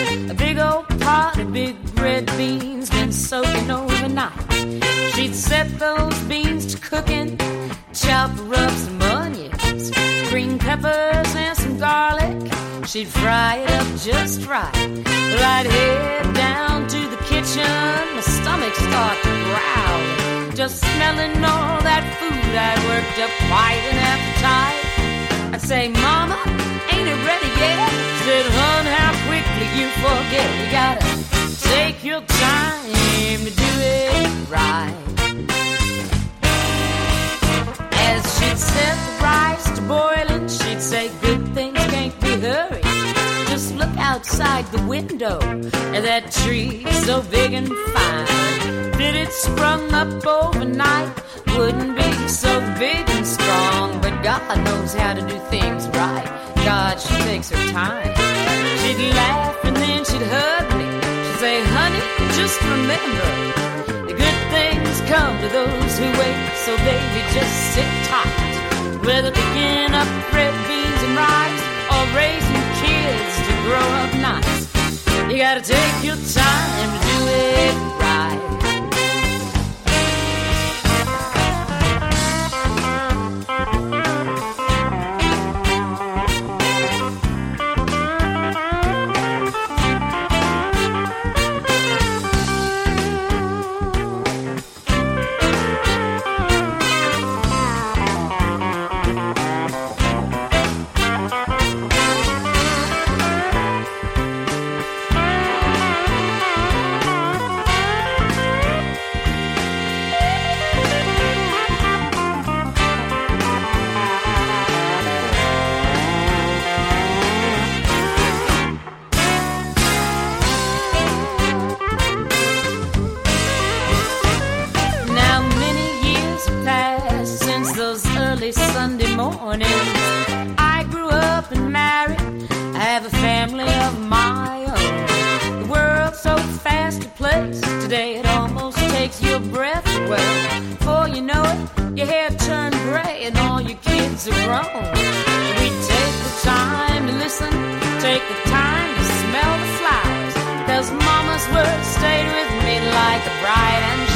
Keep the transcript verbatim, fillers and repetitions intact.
A big old pot of big red beans been soaking overnight. She'd set those beans to cooking, chop her up some onions, green peppers and some garlic. She'd fry it up just right. Well, I'd head down to the kitchen, my stomach start to growl. Just smelling all that food, I'd worked up quite an appetite. I'd say, Mama, ain't it ready yet? Said, Hun, how quickly you forget. You gotta take your time to do it right. As she'd set the rice to boiling, she'd say, good things can't be hurried. Just look outside the window at that tree so big and fine. Did it sprung up overnight, wouldn't be so big and strong. But God knows how to do things right. God, she takes her time. She'd laugh and then she'd hug me. She'd say, honey, just remember, the good things come to those who wait. So baby, just sit tight. Whether picking up red beans and rice or raising kids to grow up nice, you gotta take your time to do it right. Sunday mornings, I grew up and married. I have a family of my own. The world's so fast a place today, it almost takes your breath away. Before you know it, your hair turned gray and all your kids are grown. We take the time to listen, take the time to smell the flowers, 'cause mama's words stayed with me like a bright and